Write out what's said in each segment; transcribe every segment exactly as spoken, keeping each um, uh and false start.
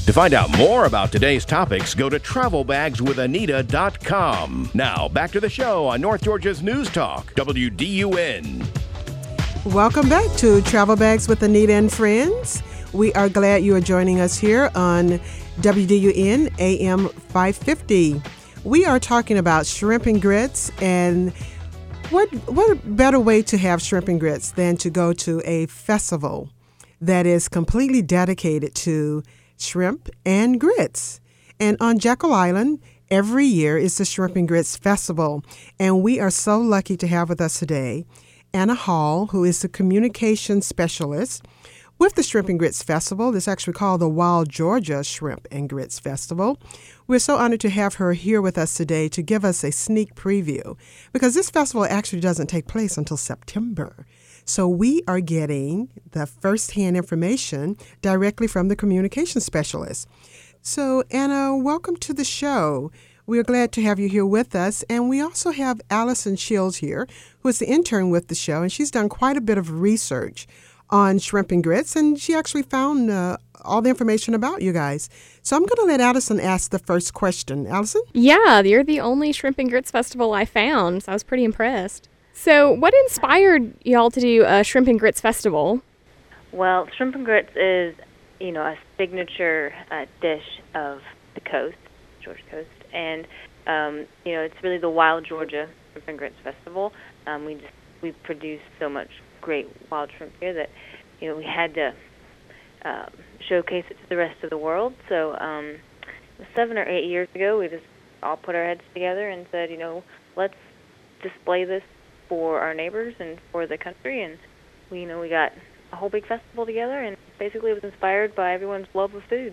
To find out more about today's topics, go to travel bags with anita dot com. Now, back to the show on North Georgia's News Talk, W D U N. Welcome back to Travel Bags with Anita and Friends. We are glad you are joining us here on W D U N A M five fifty. We are talking about shrimp and grits, and what what better way to have shrimp and grits than to go to a festival that is completely dedicated to shrimp and grits. And on Jekyll Island, every year is the Shrimp and Grits Festival, and we are so lucky to have with us today Anna Hall, who is the communication specialist with the Shrimp and Grits Festival. It's actually called the Wild Georgia Shrimp and Grits Festival. We're so honored to have her here with us today to give us a sneak preview, because this festival actually doesn't take place until September. So we are getting the firsthand information directly from the communication specialist. So Anna, welcome to the show. We're glad to have you here with us. And we also have Allison Shields here, who is the intern with the show, and she's done quite a bit of research on shrimp and grits, and she actually found uh, all the information about you guys. So I'm going to let Allison ask the first question. Allison? Yeah, you're the only Shrimp and Grits Festival I found, so I was pretty impressed. So what inspired y'all to do a Shrimp and Grits Festival? Well, Shrimp and Grits is, you know, a signature uh, dish of the coast, Georgia coast, and, um, you know, it's really the Wild Georgia Shrimp and Grits Festival. Um, we just, we produce so much great wild shrimp here that, you know, we had to um, showcase it to the rest of the world. So um, seven or eight years ago, we just all put our heads together and said, you know, let's display this for our neighbors and for the country. And we, you know, we got a whole big festival together, and basically it was inspired by everyone's love of food.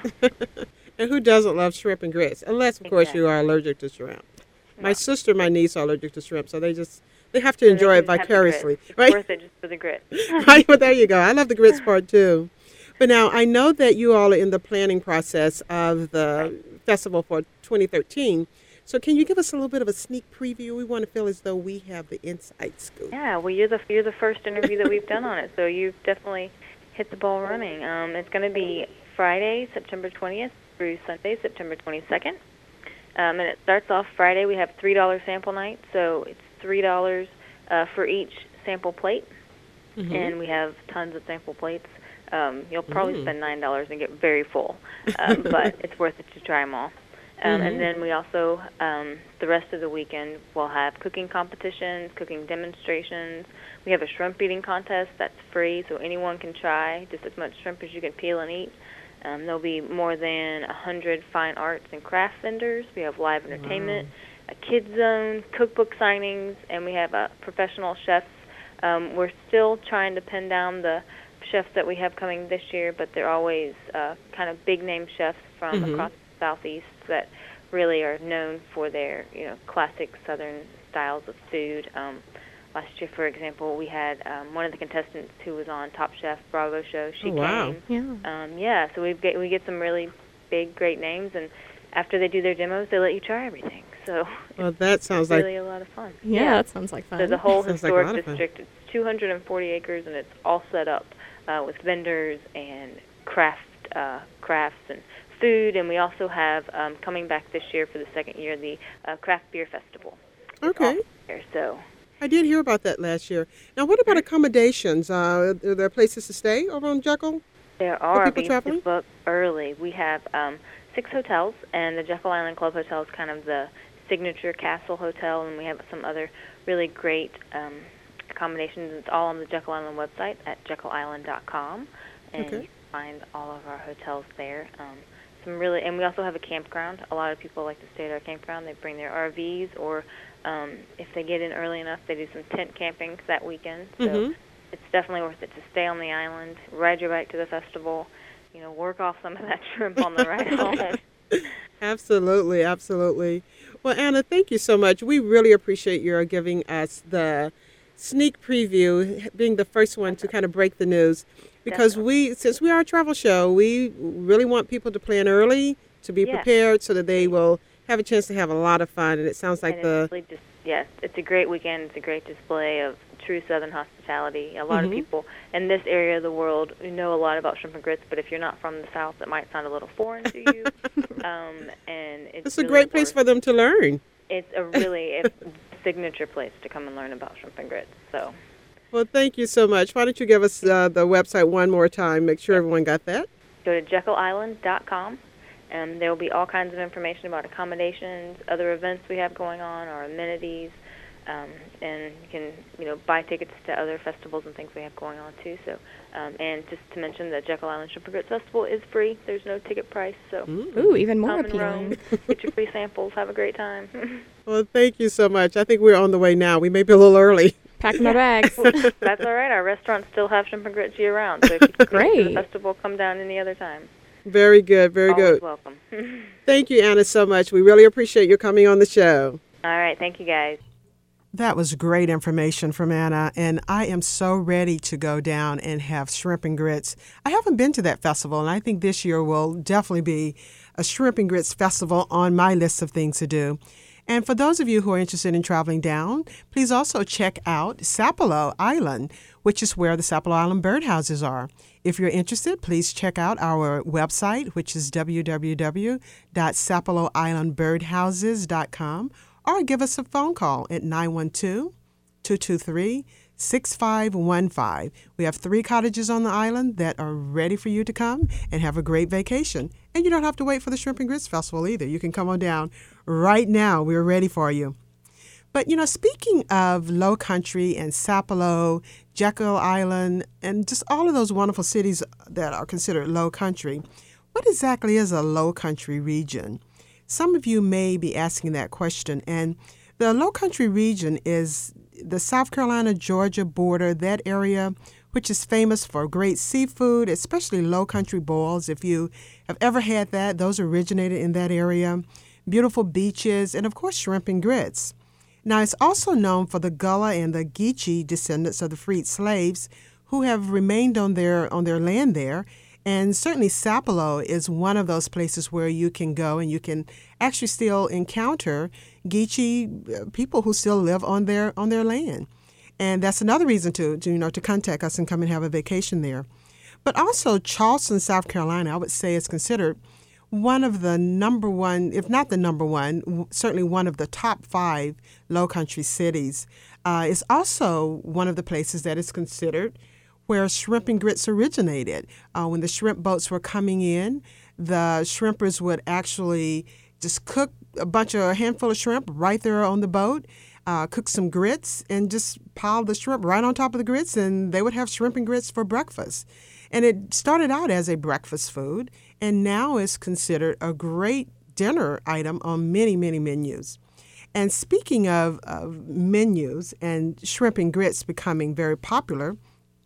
And who doesn't love shrimp and grits? Unless, of course, Exactly. you are allergic to shrimp. My No. sister and my niece are allergic to shrimp, so they just they have to enjoy it Just have the vicariously, grits. It's right? worth it just for the grit. Right, well, there you go. I love the grits part, too. But now, I know that you all are in the planning process of the festival for twenty thirteen. So can you give us a little bit of a sneak preview? We want to feel as though we have the inside scoop. Yeah, well, you're the you're the first interview that we've done on it, so you've definitely hit the ball running. Um, it's going to be Friday, September twentieth, through Sunday, September twenty-second. Um, and it starts off Friday. We have three dollars sample night, so it's three dollars uh, for each sample plate, Mm-hmm. and we have tons of sample plates. Um, you'll probably Mm. spend nine dollars and get very full, um, but it's worth it to try them all. Um, Mhm. And then we also, um, the rest of the weekend, we'll have cooking competitions, cooking demonstrations. We have a shrimp eating contest that's free, so anyone can try just as much shrimp as you can peel and eat. Um, there'll be more than one hundred fine arts and craft vendors. We have live entertainment, a kids zone, cookbook signings, and we have uh, professional chefs. Um, we're still trying to pin down the chefs that we have coming this year, but they're always uh, kind of big-name chefs from Mhm. across the Southeast that really are known for their, you know, classic Southern styles of food. Um, last year, for example, we had um, one of the contestants who was on Top Chef Bravo show. She Oh, wow. came. Yeah. Um, yeah, so we get we get some really big, great names, and after they do their demos, they let you try everything. So Well, that sounds it's like really a lot of fun. Yeah, that sounds like fun. So the whole Sounds like a historic lot of fun. district, it's two hundred forty acres, and it's all set up uh, with vendors and craft uh, crafts and food. And we also have, um, coming back this year for the second year, the uh, Craft Beer Festival. It's Okay. also there, so I did hear about that last year. Now, what about accommodations? Uh, are there places to stay over on Jekyll? there are, people but you have to traveling? book early. We have um, six hotels, and the Jekyll Island Club Hotel is kind of the signature castle hotel, and we have some other really great um, accommodations. It's all on the Jekyll Island website at jekyll island dot com, and Okay. you can find all of our hotels there. Um, some really, and we also have a campground. A lot of people like to stay at our campground. They bring their R Vs, or um, if they get in early enough, they do some tent camping that weekend. So Mhm. it's definitely worth it to stay on the island, ride your bike to the festival, you know, work off some of that shrimp on the ride home. Absolutely, absolutely. Well, Anna, thank you so much. We really appreciate your giving us the sneak preview, being the first one to kind of break the news. Because we, since we are a travel show, we really want people to plan early, to be Yeah. prepared so that they will have a chance to have a lot of fun. And it sounds like and the it's really just yes, it's a great weekend. It's a great display of true Southern hospitality. A lot Mm-hmm. of people in this area of the world know a lot about shrimp and grits, but if you're not from the South, it might sound a little foreign to you. um, and it's, It's a really great place worth- for them to learn. It's a really a signature place to come and learn about shrimp and grits. So, Well, thank you so much. Why don't you give us uh, the website one more time? Make sure everyone got that. go to jekyll island dot com, and there will be all kinds of information about accommodations, other events we have going on, our amenities, um, and you can, you know, buy tickets to other festivals and things we have going on too. So, um, and just to mention, the Jekyll Island Shrimp and Grits Festival is free. There's no ticket price, so Ooh, even more come and appealing. roam, get your free samples, have a great time. Well, thank you so much. I think we're on the way now. We may be a little early. Packing my bags. That's all right. Our restaurants still have shrimp and grits year round, so if you can Great. to the festival, come down any other time. Very good, very Always good. welcome. Thank you, Anna, so much. We really appreciate you coming on the show. All right, thank you guys. That was great information from Anna, and I am so ready to go down and have shrimp and grits. I haven't been to that festival, and I think this year will definitely be a shrimp and grits festival on my list of things to do. And for those of you who are interested in traveling down, please also check out Sapelo Island, which is where the Sapelo Island birdhouses are. If you're interested, please check out our website, which is w w w dot sapelo island birdhouses dot com, or give us a phone call at nine one two, two two three, six five one five. We have three cottages on the island that are ready for you to come and have a great vacation. And you don't have to wait for the Shrimp and Grits Festival either. You can come on down right now. We're ready for you. But, you know, speaking of Low Country and Sapelo, Jekyll Island, and just all of those wonderful cities that are considered low country, what exactly is a low country region? Some of you may be asking that question. And the low country region is the South Carolina, Georgia border, that area, which is famous for great seafood, especially low country boils. If you have ever had that, those originated in that area. Beautiful beaches, and of course, shrimp and grits. Now, it's also known for the Gullah and the Geechee descendants of the freed slaves who have remained on their on their land there. And certainly Sapelo is one of those places where you can go and you can actually still encounter Geechee people who still live on their on their land. And that's another reason to, to you know to contact us and come and have a vacation there. But also Charleston, South Carolina, I would say is considered one of the number one, if not the number one, certainly one of the top five low country cities. Uh, it's also one of the places that is considered where shrimp and grits originated. Uh, when the shrimp boats were coming in, the shrimpers would actually just cook a bunch of, a handful of shrimp right there on the boat, uh, cook some grits, and just pile the shrimp right on top of the grits, and they would have shrimp and grits for breakfast. And it started out as a breakfast food, and now is considered a great dinner item on many, many menus. And speaking of, of menus and shrimp and grits becoming very popular,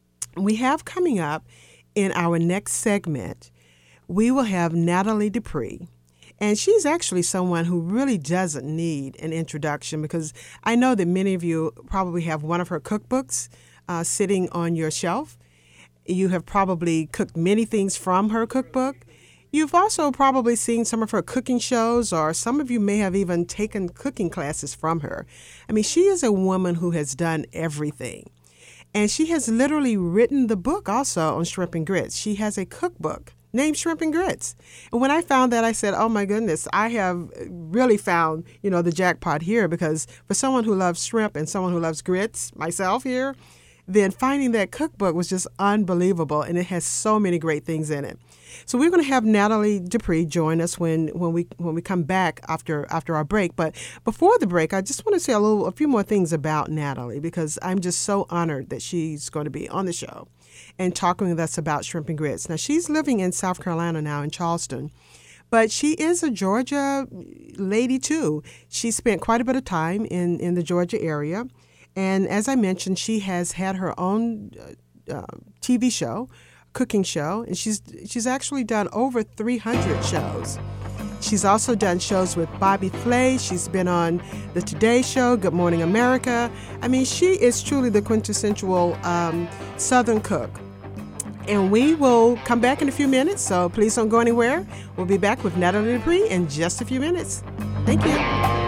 we have coming up in our next segment, we will have Natalie Dupree. And she's actually someone who really doesn't need an introduction because I know that many of you probably have one of her cookbooks uh, sitting on your shelf. You have probably cooked many things from her cookbook. You've also probably seen some of her cooking shows, or some of you may have even taken cooking classes from her. I mean, she is a woman who has done everything. And she has literally written the book also on shrimp and grits. She has a cookbook named Shrimp and Grits. And when I found that, I said, oh my goodness, I have really found, you know, the jackpot here, because for someone who loves shrimp and someone who loves grits, myself here, then finding that cookbook was just unbelievable, and it has so many great things in it. So we're going to have Natalie Dupree join us when, when we when we come back after after our break. But before the break, I just want to say a little a few more things about Natalie, because I'm just so honored that she's going to be on the show and talking with us about shrimp and grits. Now, she's living in South Carolina now in Charleston, but she is a Georgia lady too. She spent quite a bit of time in, in the Georgia area. And as I mentioned, she has had her own uh, T V show, cooking show, and she's she's actually done over three hundred shows. She's also done shows with Bobby Flay. She's been on the Today Show, Good Morning America. I mean, she is truly the quintessential um, Southern cook. And we will come back in a few minutes, so please don't go anywhere. We'll be back with Natalie Dupree in just a few minutes. Thank you.